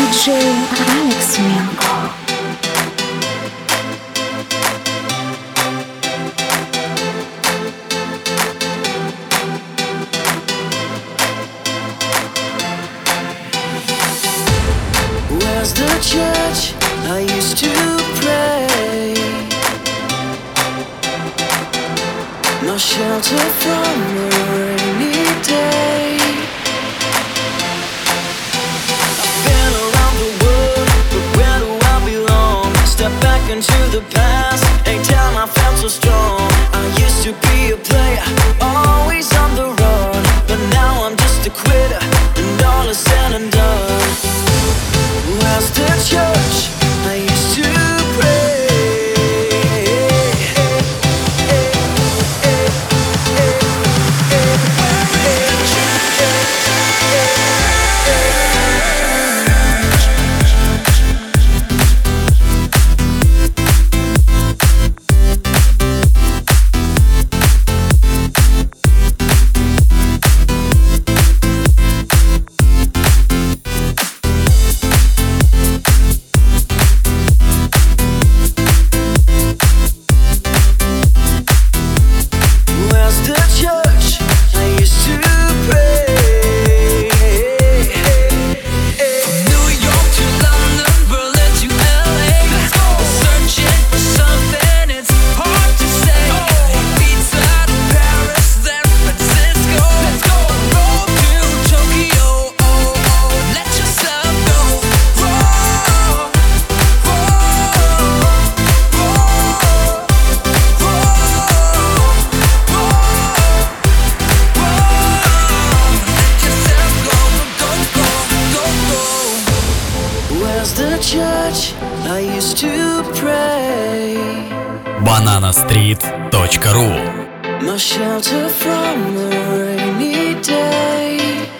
диджей Алекс Менко. Where's the church I used to pray? No shelter from a rainy day. I've been around the world, but where do I belong? Step back into the past, ain't time I felt so strong. I used to be a player, always on the run, but now I'm just a quitter, and all is said and done. Where's the church I used to pray? bananastreet.ru My shelter from a rainy day.